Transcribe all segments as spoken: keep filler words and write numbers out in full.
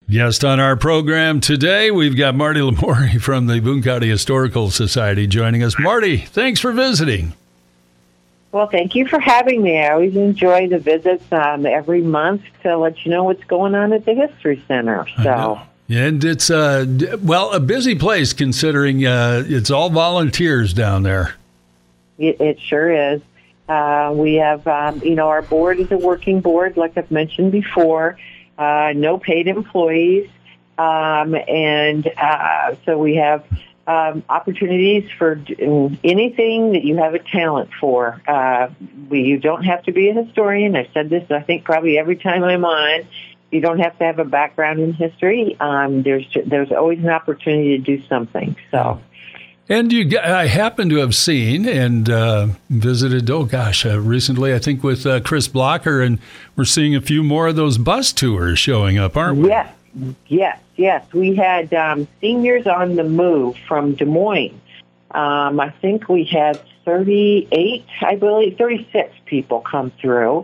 Guest on our program today, we've got Marty Lamori from the Boone County Historical Society joining us. Marty, thanks for visiting. Well, thank you for having me. I always enjoy the visits um, every month to let you know what's going on at the History Center. So, and it's uh, well a busy place considering uh, it's all volunteers down there. It, it sure is. Uh, we have, um, you know, our board is a working board, like I've mentioned before. Uh, no paid employees, um, and uh, so we have um, opportunities for anything that you have a talent for. Uh, we, you don't have to be a historian. I've said this, I think, probably every time I'm on. You don't have to have a background in history. Um, there's there's always an opportunity to do something. So. And you, I happen to have seen and uh, visited, oh gosh, uh, recently, I think with uh, Chris Blocker, and we're seeing a few more of those bus tours showing up, aren't we? Yes, yes, yes. We had um, Seniors on the Move from Des Moines. Um, I think we had thirty-eight, I believe, thirty-six people come through,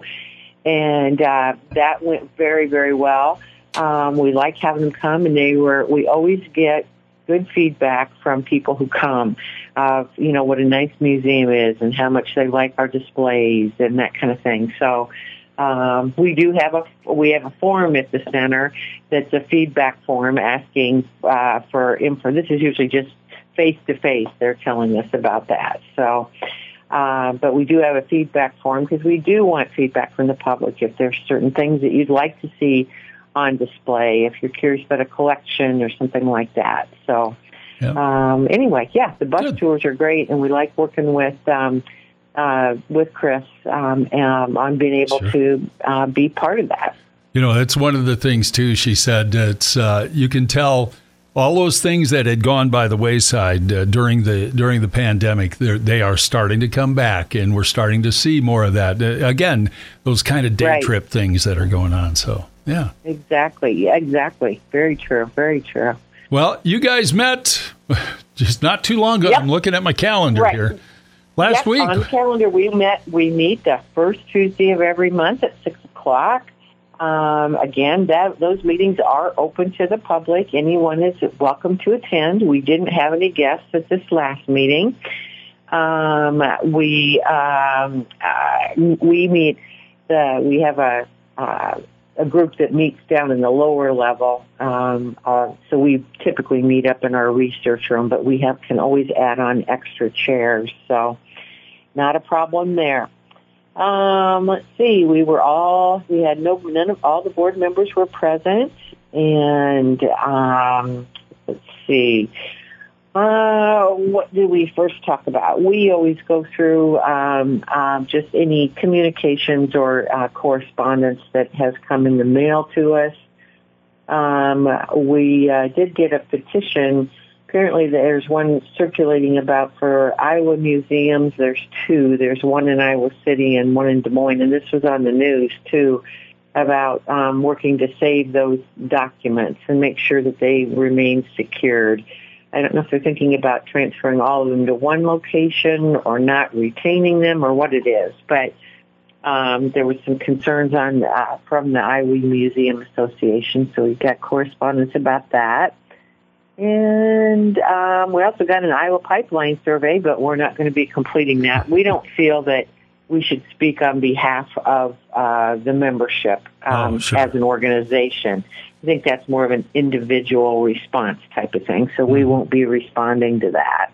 and uh, that went very, very well. Um, we like having them come, and they were. We always get good feedback from people who come of, you know, what a nice museum is and how much they like our displays and that kind of thing. So um, we do have a, we have a forum at the center that's a feedback forum asking uh, for info. This is usually just face-to-face. They're telling us about that. So, uh, but we do have a feedback forum because we do want feedback from the public if there's certain things that you'd like to see on display, if you're curious about a collection or something like that. So yep. um, anyway, yeah, the bus Good. tours are great, and we like working with um, uh, with Chris um, um, on being able sure. to uh, be part of that. You know, that's one of the things, too, she said. It's uh, you can tell all those things that had gone by the wayside uh, during the during the pandemic, they are starting to come back, and we're starting to see more of that. Uh, again, those kind of day right. trip things that are going on, so... Yeah. Exactly. Yeah, exactly. Very true. Very true. Well, you guys met just not too long ago. Yep. I'm looking at my calendar right. here. Last yep, week. On the calendar, we met. We meet the first Tuesday of every month at six o'clock. Um, again, that those meetings are open to the public. Anyone is welcome to attend. We didn't have any guests at this last meeting. Um, we um, uh, we meet. The, we have a. Uh, a group that meets down in the lower level. Um, uh, so we typically meet up in our research room, but we have can always add on extra chairs. So not a problem there. Um, let's see. We were all, we had no, none of, all the board members were present. And um, let's see. Uh, what did we first talk about? We always go through um, um, just any communications or uh, correspondence that has come in the mail to us. Um, we uh, did get a petition. Apparently there's one circulating about for Iowa museums. There's two. There's one in Iowa City and one in Des Moines, and this was on the news, too, about um, working to save those documents and make sure that they remain secured. I don't know if they're thinking about transferring all of them to one location or not retaining them or what it is. But um, there was some concerns on uh, from the Iowa Museum Association, so we got correspondence about that. And um, we also got an Iowa pipeline survey, but we're not going to be completing that. We don't feel that we should speak on behalf of uh, the membership um, oh, sure. as an organization. I think that's more of an individual response type of thing, so we won't be responding to that.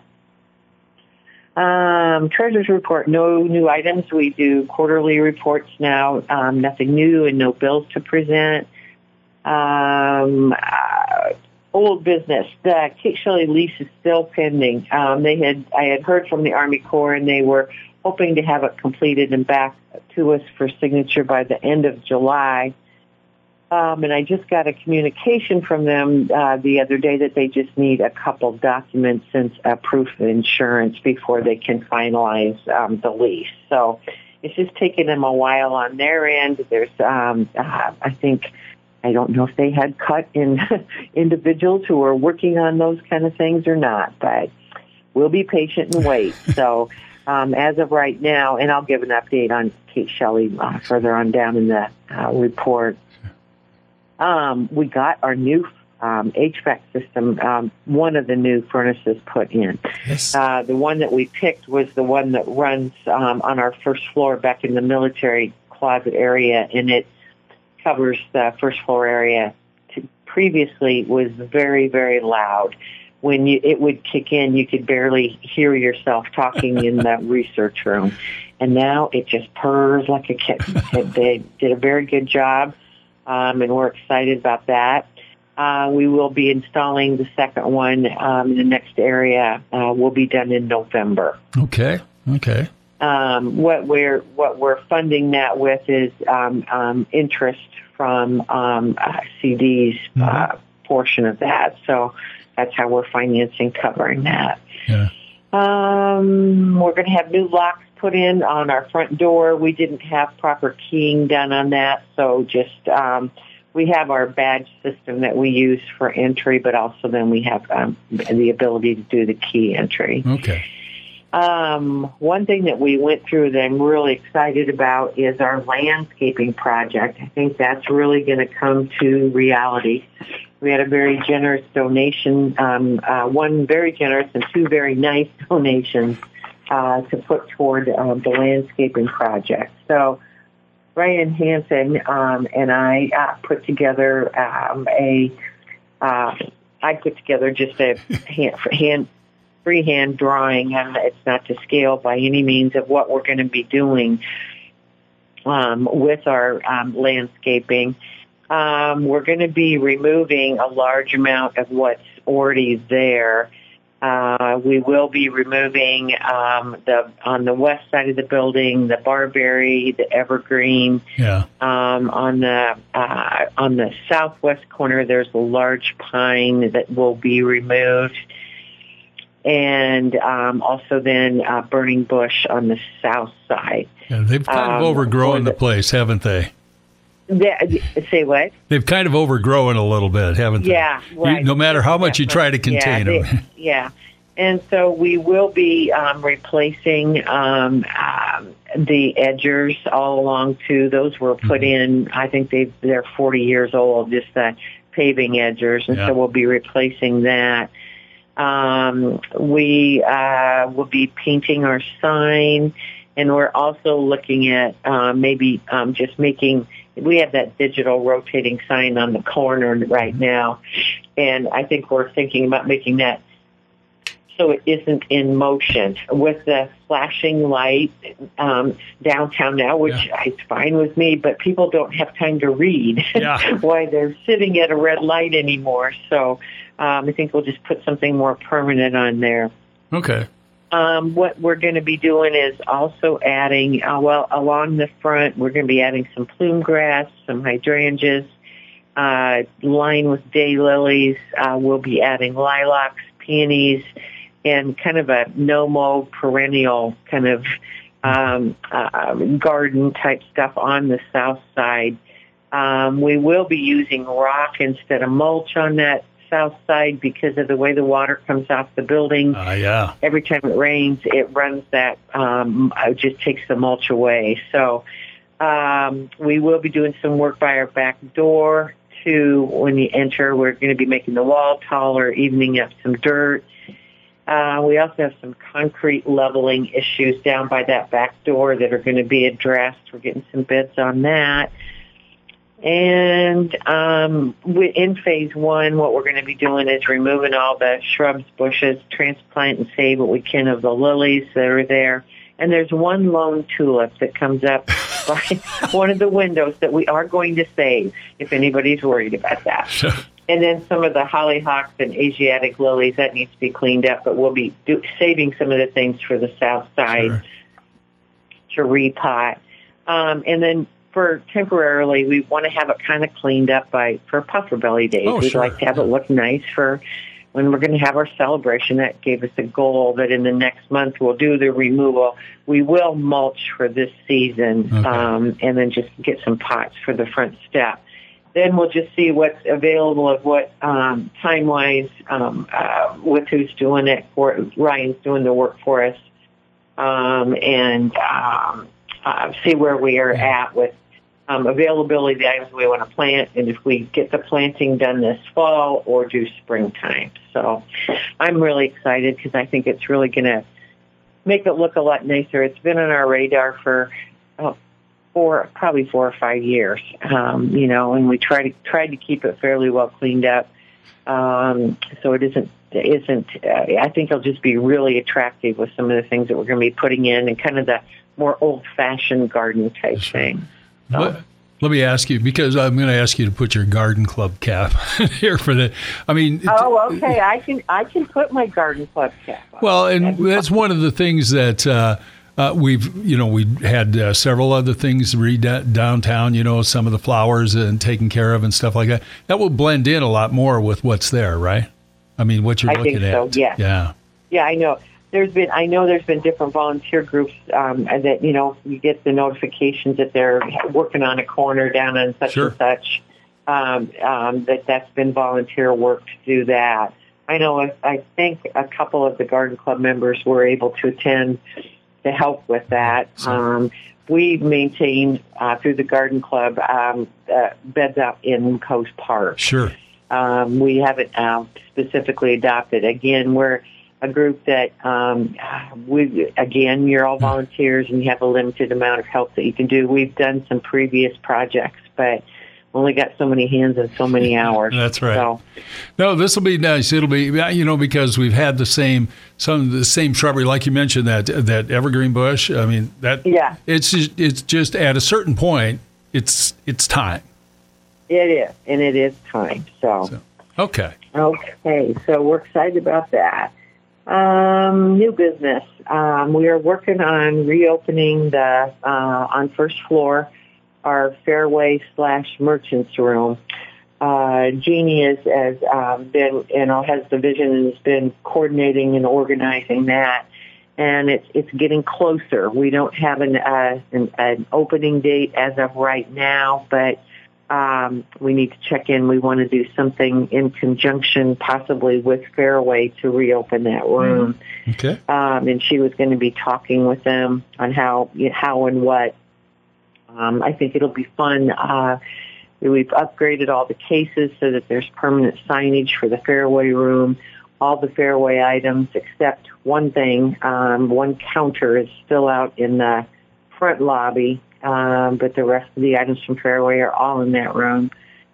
Um, Treasurer's report, no new items. We do quarterly reports now, um, nothing new and no bills to present. Um, uh, old business, the Kate Shelley lease is still pending. Um, they had, I had heard from the Army Corps, and they were hoping to have it completed and back to us for signature by the end of July. Um, and I just got a communication from them uh, the other day that they just need a couple documents and a proof of insurance before they can finalize um, the lease. So it's just taking them a while on their end. There's, um, uh, I think, I don't know if they had cut in individuals who are working on those kind of things or not, but we'll be patient and wait. So um, as of right now, and I'll give an update on Kate Shelley uh, further on down in the uh, report. Um, we got our new um, H V A C system, um, one of the new furnaces put in. Yes. Uh, the one that we picked was the one that runs um, on our first floor back in the military closet area, and it covers the first floor area. To, previously was very, very loud. When you, it would kick in, you could barely hear yourself talking in the research room. And now it just purrs like a kitten. They did a very good job, um, and we're excited about that. Uh, we will be installing the second one um, in the next area. Uh, will be done in November. Okay. Okay. Um, what we're what we're funding that with is um, um, interest from um, uh, C D's uh, mm-hmm. portion of that. So that's how we're financing covering that. Yeah. Um, we're going to have new locks put in on our front door. We didn't have proper keying done on that, so just um, we have our badge system that we use for entry, but also then we have um, the ability to do the key entry. Okay. Um, one thing that we went through that I'm really excited about is our landscaping project. I think that's really going to come to reality. We had a very generous donation, um, uh, one very generous and two very nice donations uh, to put toward um, the landscaping project. So Ryan Hansen um, and I uh, put together um, a, uh, I put together just a hand, hand freehand drawing, and it's not to scale by any means, of what we're going to be doing um, with our um, landscaping. Um, we're going to be removing a large amount of what's already there. Uh, we will be removing um, the on the west side of the building the barberry, the evergreen. Yeah. Um, on the uh, on the southwest corner, there's a large pine that will be removed. And um, also then uh, burning bush on the south side. Yeah, they've kind um, of overgrown the, the place, haven't they? The, say what? They've kind of overgrown a little bit, haven't they? Yeah, right. You, no matter how much you try to contain yeah, them. They, yeah. And so we will be um, replacing um, um, the edgers all along, too. Those were put mm-hmm. in, I think they they're forty years old, just the paving edgers. And yeah. so we'll be replacing that. Um, we uh, will be painting our sign, and we're also looking at uh, maybe um, just making, we have that digital rotating sign on the corner right now, and I think we're thinking about making that so it isn't in motion. With the flashing light um, downtown now, which yeah. is fine with me, but people don't have time to read yeah. why they're sitting at a red light anymore. So um, I think we'll just put something more permanent on there. Okay. Um, what we're going to be doing is also adding, uh, well, along the front, we're going to be adding some plume grass, some hydrangeas, uh, lined with daylilies. Uh, we'll be adding lilacs, peonies, and kind of a no-mow perennial kind of um, uh, garden type stuff on the south side. Um, we will be using rock instead of mulch on that south side because of the way the water comes off the building. Uh, yeah. Every time it rains, it runs that, um, it just takes the mulch away. So um, we will be doing some work by our back door, too. When you enter, we're going to be making the wall taller, evening up some dirt. Uh, we also have some concrete leveling issues down by that back door that are going to be addressed. We're getting some bids on that. And um, in phase one, what we're going to be doing is removing all the shrubs, bushes, transplant and save what we can of the lilies that are there. And there's one lone tulip that comes up by one of the windows that we are going to save, if anybody's worried about that. And then some of the hollyhocks and Asiatic lilies, that needs to be cleaned up, but we'll be do, saving some of the things for the south side sure. to repot. Um, and then for temporarily, we want to have it kind of cleaned up by for Puffer Belly Days. Oh, We'd sure. like to have it look nice for when we're going to have our celebration. That gave us a goal that in the next month we'll do the removal. We will mulch for this season, okay. um, and then just get some pots for the front step. Then we'll just see what's available of what um, time-wise um, uh, with who's doing it. For Ryan's doing the work for us, um, and um, uh, see where we are at with um, availability of the items we want to plant, and if we get the planting done this fall or do springtime. So I'm really excited because I think it's really going to make it look a lot nicer. It's been on our radar for oh, four, probably four or five years, um, you know, and we try to tried to keep it fairly well cleaned up, um, so it isn't isn't. Uh, I think it'll just be really attractive with some of the things that we're going to be putting in, and kind of the more old-fashioned garden type sure. thing. So. Let, let me ask you, because I'm going to ask you to put your garden club cap here for the. I mean. Oh, okay. I can I can put my garden club cap on. Well, and that's one of the things that. Uh, Uh, we've, you know, we had uh, several other things re- downtown, you know, some of the flowers and taken care of and stuff like that. That will blend in a lot more with what's there, right? I mean, what you're I looking think so, at. yeah. Yeah. Yeah, I know. There's been, I know there's been different volunteer groups um, that, you know, you get the notifications that they're working on a corner down on such sure. and such, um, um, that that's been volunteer work to do that. I know, I, I think a couple of the garden club members were able to attend to help with that. Um, we maintain uh, through the garden club um, uh, beds out in Coast Park. Sure. Um, we haven't uh, specifically adopted. Again, we're a group that um, we again you're all volunteers and you have a limited amount of help that you can do. We've done some previous projects, but only got so many hands and so many hours. That's right. So. No, this will be nice. It'll be, you know, because we've had the same, some of the same shrubbery, like you mentioned, that that evergreen bush. I mean, that yeah, it's just, it's just at a certain point, it's it's time. It is, and it is time. So, so okay, okay. So we're excited about that. Um, new business. Um, we are working on reopening the uh, on first floor. Our fairway slash merchants room. Uh, Jeannie has, has um, been, you know, has the vision and has been coordinating and organizing that, and it's it's getting closer. We don't have an uh, an, an opening date as of right now, but um, we need to check in. We want to do something in conjunction, possibly with Fairway, to reopen that room. Okay. Um, and she was going to be talking with them on how how and what. Um, I think it'll be fun. Uh, we've upgraded all the cases so that there's permanent signage for the Fairway room. All the Fairway items except one thing, um, one counter is still out in the front lobby, um, but the rest of the items from Fairway are all in that room,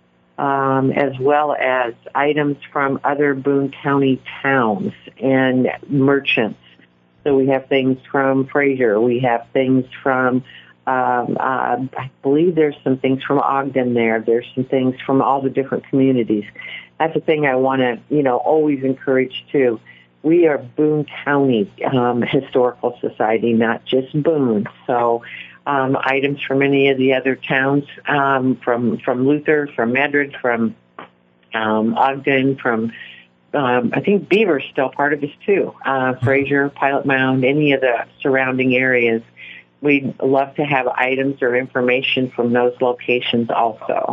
um, as well as items from other Boone County towns and merchants. So we have things from Fraser. We have things from Um, uh, I believe there's some things from Ogden there. There's some things from all the different communities. That's the thing I want to, you know, always encourage too. We are Boone County um, Historical Society, not just Boone. So um, items from any of the other towns, um, from from Luther, from Madrid, from um, Ogden, from um, I think Beaver's still part of this too. Uh, Fraser, Pilot Mound, any of the surrounding areas. We'd love to have items or information from those locations also.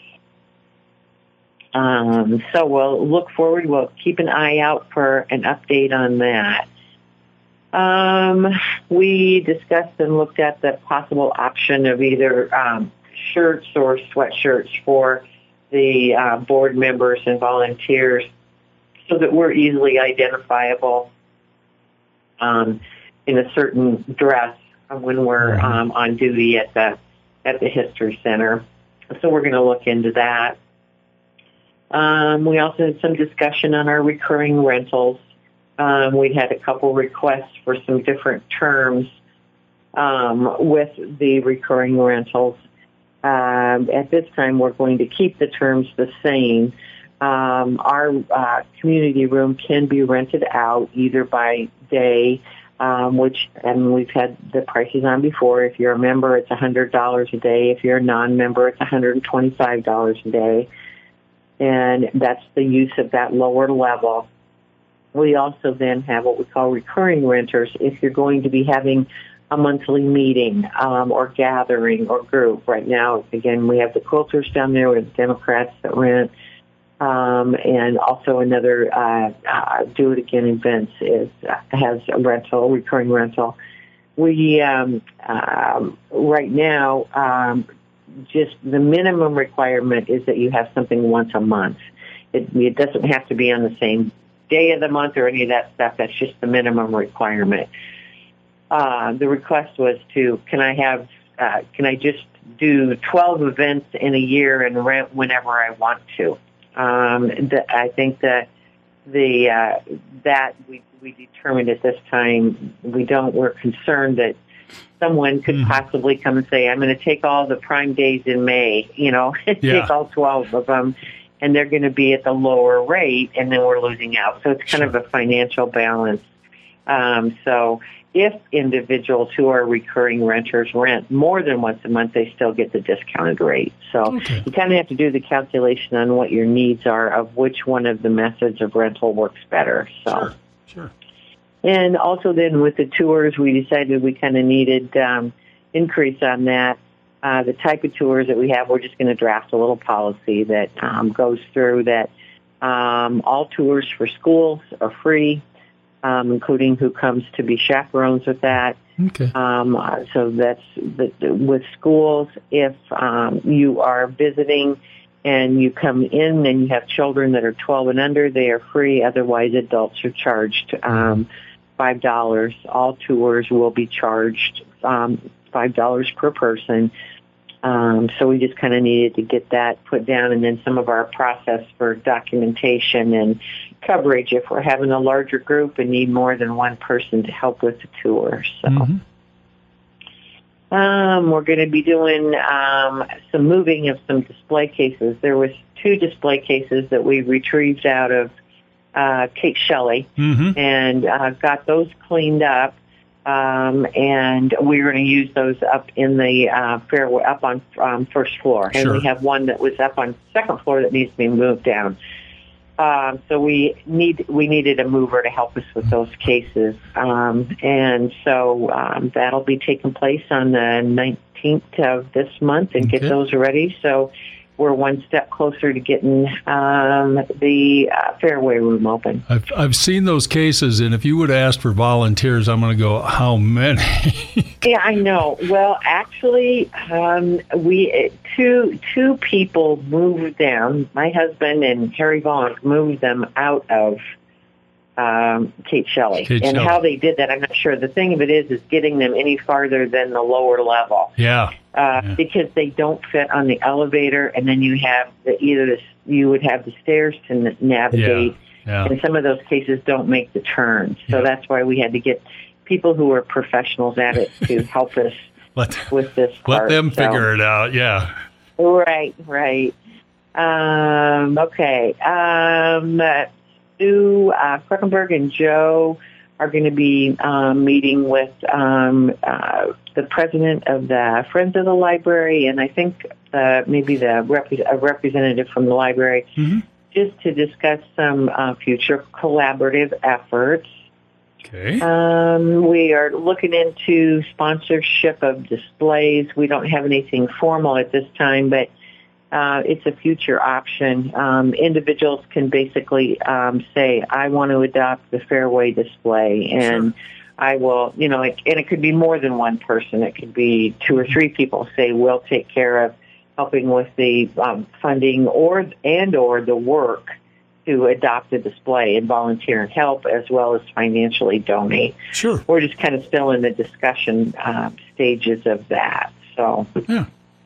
Um, so we'll look forward. We'll keep an eye out for an update on that. Um, we discussed and looked at the possible option of either um, shirts or sweatshirts for the uh, board members and volunteers so that we're easily identifiable um, in a certain dress when we're um, on duty at the at the History Center. So we're going to look into that. Um, we also had some discussion on our recurring rentals. Um, we had a couple requests for some different terms um, with the recurring rentals. Um, at this time, we're going to keep the terms the same. Um, our uh, community room can be rented out either by day, Um, which, and we've had the prices on before. If you're a member, it's one hundred dollars a day. If you're a non-member, it's one hundred twenty-five dollars a day. And that's the use of that lower level. We also then have what we call recurring renters. If you're going to be having a monthly meeting um, or gathering or group. Right now, again, we have the quilters down there. We have the Democrats that rent. Um, and also another uh, uh, Do It Again Events is uh, has a rental, recurring rental. We um, um, right now um, just the minimum requirement is that you have something once a month. It, it doesn't have to be on the same day of the month or any of that stuff. That's just the minimum requirement. Uh, the request was to, can I have, uh, can I just do twelve events in a year and rent whenever I want to? Um, the, I think that the uh, that we we determined at this time we don't. We're concerned that someone could mm-hmm. possibly come and say, I'm going to take all the prime days in May, you know, yeah. take all twelve of them, and they're going to be at the lower rate, and then we're losing out. So it's kind sure. of a financial balance. Um, so if individuals who are recurring renters rent more than once a month, they still get the discounted rate. So okay. you kind of have to do the calculation on what your needs are of which one of the methods of rental works better. So. Sure, sure. And also then with the tours, we decided we kind of needed um, increase on that. Uh, the type of tours that we have, we're just going to draft a little policy that um, goes through that um, all tours for schools are free, um, including who comes to be chaperones with that. Okay. Um, uh, so that's the, with schools, if um, you are visiting and you come in and you have children that are twelve and under, they are free. Otherwise, adults are charged um, five dollars. All tours will be charged um, five dollars per person. Um, so we just kind of needed to get that put down, and then some of our process for documentation and coverage if we're having a larger group and need more than one person to help with the tour. So mm-hmm. um, we're going to be doing um, some moving of some display cases. There was two display cases that we retrieved out of uh, Kate Shelley mm-hmm. and uh, got those cleaned up. Um, and we're going to use those up in the uh, fairway, up on um, first floor. And sure. we have one that was up on second floor that needs to be moved down. Um, so we need we needed a mover to help us with those cases. Um, and so um, that'll be taking place on the nineteenth of this month and okay. get those ready. So we're one step closer to getting um, the uh, fairway room open. I've I've seen those cases, and if you would ask for volunteers, I'm going to go, how many? Yeah, I know. Well, actually, um, we two two people moved them. My husband and Harry Vaughn moved them out of um, Kate Shelley. Kate and Shelley. How they did that, I'm not sure. The thing of it is, is getting them any farther than the lower level. Yeah. Uh, yeah. Because they don't fit on the elevator, and then you have the, either the, you would have the stairs to navigate, yeah. Yeah. and some of those cases don't make the turn. So yeah. that's why we had to get people who are professionals at it to help us let, with this part. Let them so. figure it out, yeah. Right, right. Um, okay. Um, Sue uh, Kruckenberg and Joe are going to be um, meeting with um, uh, the president of the Friends of the Library, and I think uh, maybe the rep- a representative from the library, mm-hmm. just to discuss some uh, future collaborative efforts. Okay. Um, we are looking into sponsorship of displays. We don't have anything formal at this time, but uh, it's a future option. Um, individuals can basically um, say, I want to adopt the Fairway display, and sure. I will, you know, it, and it could be more than one person. It could be two or three people say, we'll take care of helping with the um, funding or and or the work to adopt a display and volunteer and help, as well as financially donate. Sure. We're just kind of still in the discussion uh, stages of that. So, yeah.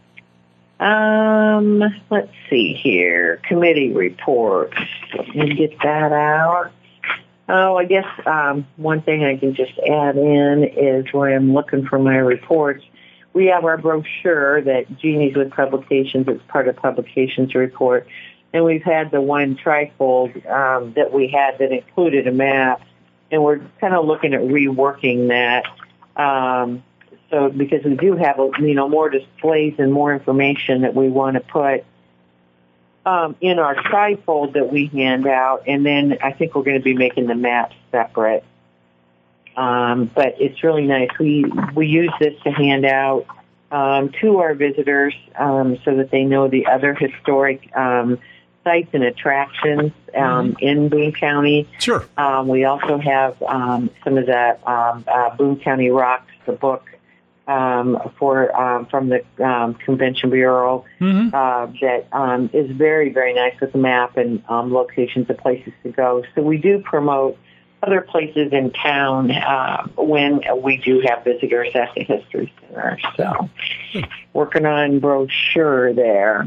Um, let's see here. Committee reports. Let me get that out. Oh, I guess um, one thing I can just add in is when I'm looking for my reports, we have our brochure that Jeannie's with Publications. It's part of Publications report. And we've had the one trifold um, that we had that included a map, and we're kind of looking at reworking that. Um, so because we do have, a, you know, more displays and more information that we want to put um, in our trifold that we hand out, and then I think we're going to be making the maps separate. Um, but it's really nice. We we use this to hand out um, to our visitors um, so that they know the other historic um sites and attractions um, mm-hmm. in Boone County. Sure. Um, we also have um, some of the um, uh, Boone County Rocks, the book um, for um, from the um, Convention Bureau Mm-hmm. uh, that um, is very, very nice with the map and um, locations of places to go. So we do promote other places in town uh, when we do have visitors at the History Center. So working on brochure there.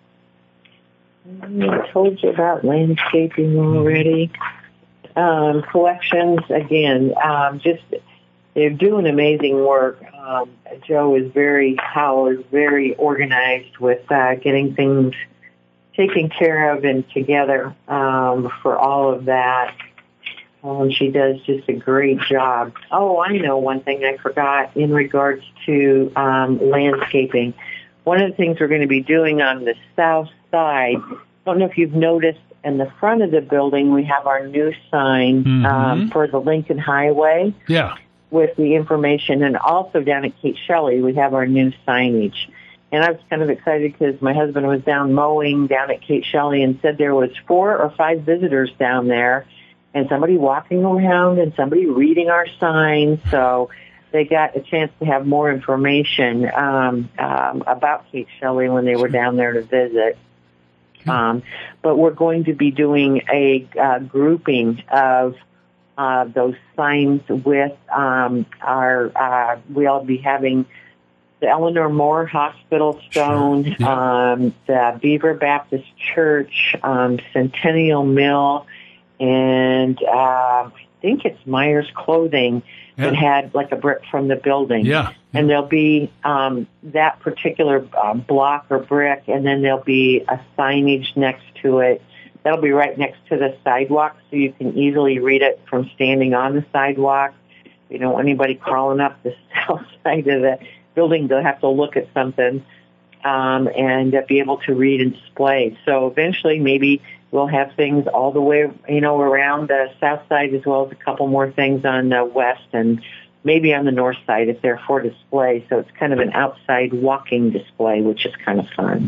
I told you about landscaping already. Um, collections, again, um, just they're doing amazing work. Um, Joe is very, Howell is very organized with uh, getting things taken care of and together um, for all of that. Um, she does just a great job. Oh, I know one thing I forgot in regards to um, landscaping. One of the things we're going to be doing on the south side, I don't know if you've noticed, in the front of the building, we have our new sign Mm-hmm. um, for the Lincoln Highway Yeah. with the information, and also down at Kate Shelley, we have our new signage. And I was kind of excited because my husband was down mowing down at Kate Shelley and said there was four or five visitors down there, and somebody walking around and somebody reading our sign. So they got a chance to have more information um, um, about Kate Shelley when they were down there to visit. Um, but we're going to be doing a uh, grouping of uh, those signs with um, our, uh, we'll be having the Eleanor Moore Hospital Stone, Sure. Yeah. um, the Beaver Baptist Church, um, Centennial Mill, and uh, I think it's Myers Clothing Yeah. that had like a brick from the building. Yeah. And there'll be um, that particular uh, block or brick, and then there'll be a signage next to it. That'll be right next to the sidewalk, so you can easily read it from standing on the sidewalk. You don't want anybody crawling up the south side of the building. They'll have to look at something um, and uh, be able to read and display. So eventually, maybe we'll have things all the way, you know, around the south side, as well as a couple more things on the west and maybe on the north side if they're for display. So it's kind of an outside walking display, which is kind of fun.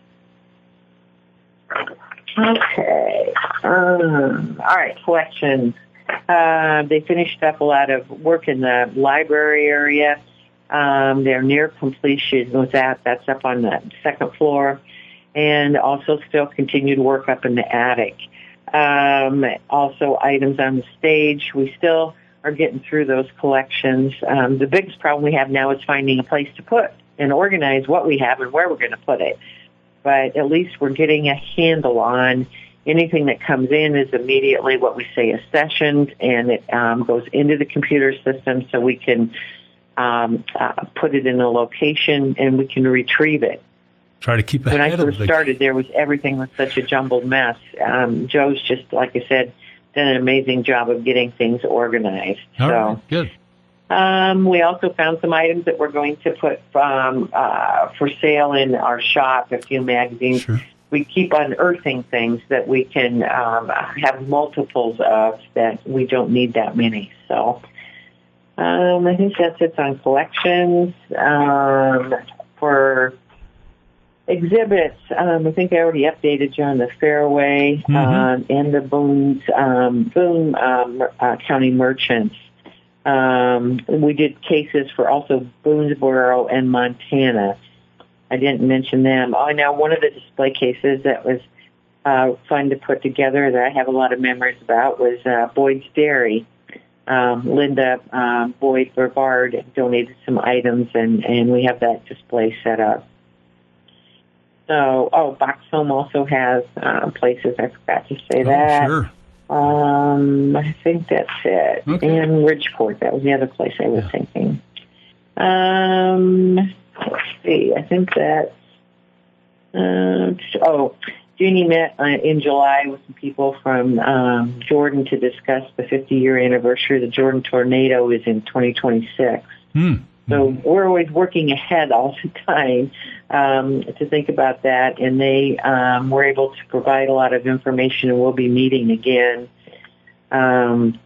Okay. Um, all right, collections. Uh, they finished up a lot of work in the library area. Um, they're near completion with that. That's up on the second floor. And also still continued work up in the attic. Um, also items on the stage. We still are getting through those collections. Um, the biggest problem we have now is finding a place to put and organize what we have and where we're going to put it. But at least we're getting a handle on anything that comes in is immediately what we say is sessioned, and it um, goes into the computer system so we can um, uh, put it in a location and we can retrieve it. Try to keep When ahead I of first the... started, there was everything was such a jumbled mess. Um, Joe's just, like I said, done an amazing job of getting things organized. All so, right, good. Um, we also found some items that we're going to put um, uh, for sale in our shop, a few magazines. Sure. We keep unearthing things that we can um, have multiples of that we don't need that many. So um, I think that's it on collections. Um, for exhibits, um, I think I already updated you on the Fairway Mm-hmm. um, and the Boone's, um, Boone um, uh, County Merchants. Um, we did cases for also Boonesboro and Montana. I didn't mention them. Oh, now one of the display cases that was uh, fun to put together that I have a lot of memories about was uh, Boyd's Dairy. Um, Linda uh, Boyd Brevard donated some items, and, and we have that display set up. So, oh, Box Home also has uh, places. I forgot to say Oh, that. sure. Um, I think that's it. Okay. And Ridgeport, that was the other place I was Yeah. thinking. Um, let's see, I think that's, uh, oh, Jeannie met uh, in July with some people from um, Jordan to discuss the fifty-year anniversary. The Jordan tornado is in twenty twenty-six. Hmm. So we're always working ahead all the time um, to think about that, and they um, were able to provide a lot of information, and we'll be meeting again. Um,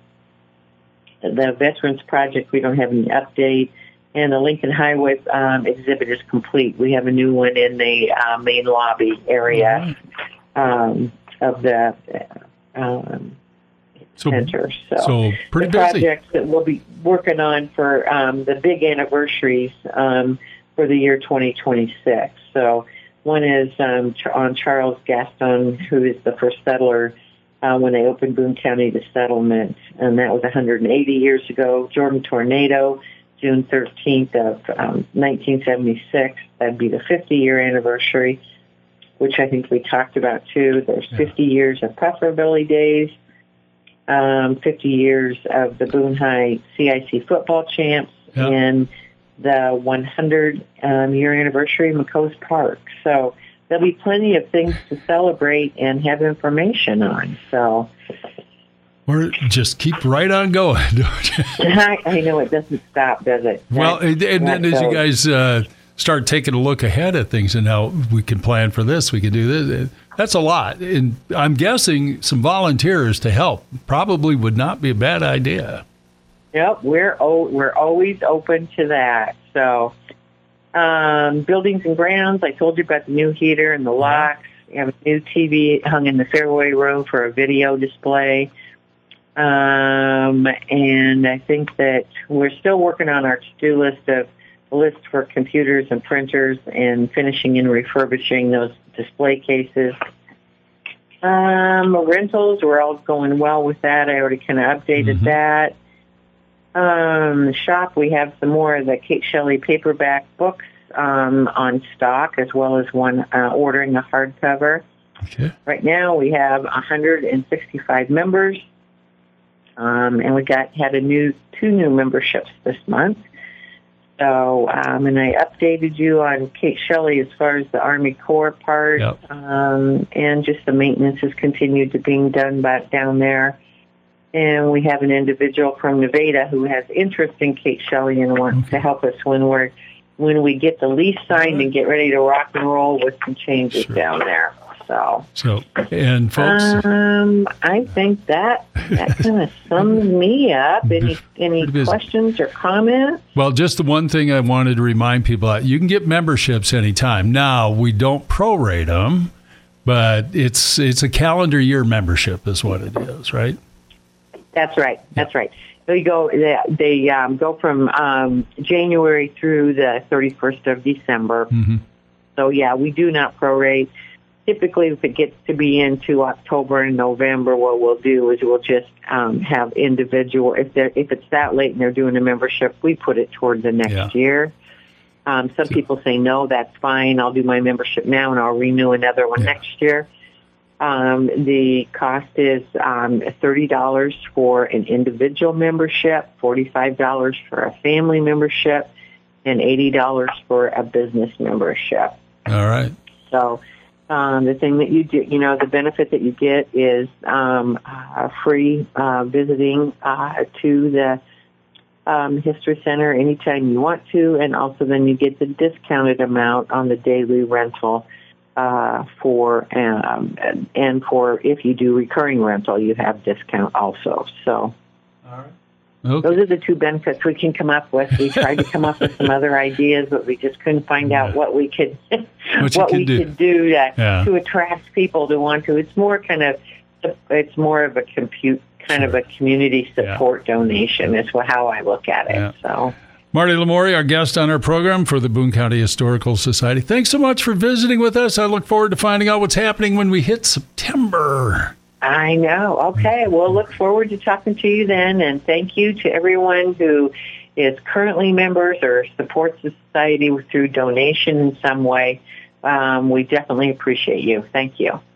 the Veterans Project, we don't have any update, and the Lincoln Highway um, exhibit is complete. We have a new one in the uh, main lobby area um, of the um, so, center. So, so pretty the busy. projects that we'll be working on for um, the big anniversaries um, for the year twenty twenty-six. So one is um, on Charles Gaston, who is the first settler uh, when they opened Boone County to settlement, and that was one hundred eighty years ago. Jordan Tornado, June thirteenth of um, nineteen seventy-six. That'd be the fifty-year anniversary, which I think we talked about too. There's yeah. fifty years of Preferability Days, um, fifty years of the Boone High C I C football champs, yeah. and the one hundred um, year anniversary of McCoe's Park. So there'll be plenty of things to celebrate and have information on. So or just keep right on going, don't you? I, I know it doesn't stop, does it? Well, That, and, and then as goes. you guys uh, start taking a look ahead at things and how we can plan for this, we can do this. That's a lot. And I'm guessing some volunteers to help probably would not be a bad idea. Yep, we're o- we're always open to that. So, um, buildings and grounds. I told you about the new heater and the locks. We have a new T V hung in the fairway room for a video display. Um, and I think that we're still working on our to-do list of list for computers and printers and finishing and refurbishing those display cases. Um, rentals, we're all going well with that. I already kind of updated mm-hmm. that. Um, the shop, we have some more of the Kate Shelley paperback books um, on stock, as well as one uh, ordering a hardcover. Okay. Right now, we have one hundred sixty-five members, um, and we got had a new two new memberships this month. So, um, and I updated you on Kate Shelley as far as the Army Corps part, yep. um, and just the maintenance has continued to being done back down there. And we have an individual from Nevada who has interest in Kate Shelley and wants okay. to help us when we're when we get the lease signed and get ready to rock and roll with some changes sure. down there. So, so and folks, um, I think that that kind of sums me up. Any any questions or comments? Well, just the one thing I wanted to remind people about: you can get memberships anytime. Now we don't prorate them, but it's it's a calendar year membership, is what it is, right? That's right. That's right. They go. They, they um, go from um, January through the thirty-first of December. Mm-hmm. So yeah, we do not prorate. Typically, if it gets to be into October and November, what we'll do is we'll just um, have individual. If they if it's that late and they're doing a membership, we put it toward the next yeah. year. Um, some so, people say no, that's fine. I'll do my membership now and I'll renew another one yeah. next year. Um, the cost is um, thirty dollars for an individual membership, forty-five dollars for a family membership, and eighty dollars for a business membership. All right. So um, the thing that you do, you know, the benefit that you get is um, a free uh, visiting uh, to the um, History Center anytime you want to, and also then you get the discounted amount on the daily rental. Uh, for um, and for if you do recurring rental, you have discount also. So, all right. Okay. Those are the two benefits we can come up with. We tried to come up with some other ideas, but we just couldn't find yeah. out what we could what, what we do. could do to yeah. to attract people to want to. It's more kind of it's more of a compute kind sure. of a community support yeah. donation. Is how I look at it. Yeah. So. Marty Lamori, our guest on our program for the Boone County Historical Society. Thanks so much for visiting with us. I look forward to finding out what's happening when we hit September. I know. Okay. We'll look forward to talking to you then. And thank you to everyone who is currently members or supports the society through donation in some way. Um, we definitely appreciate you. Thank you.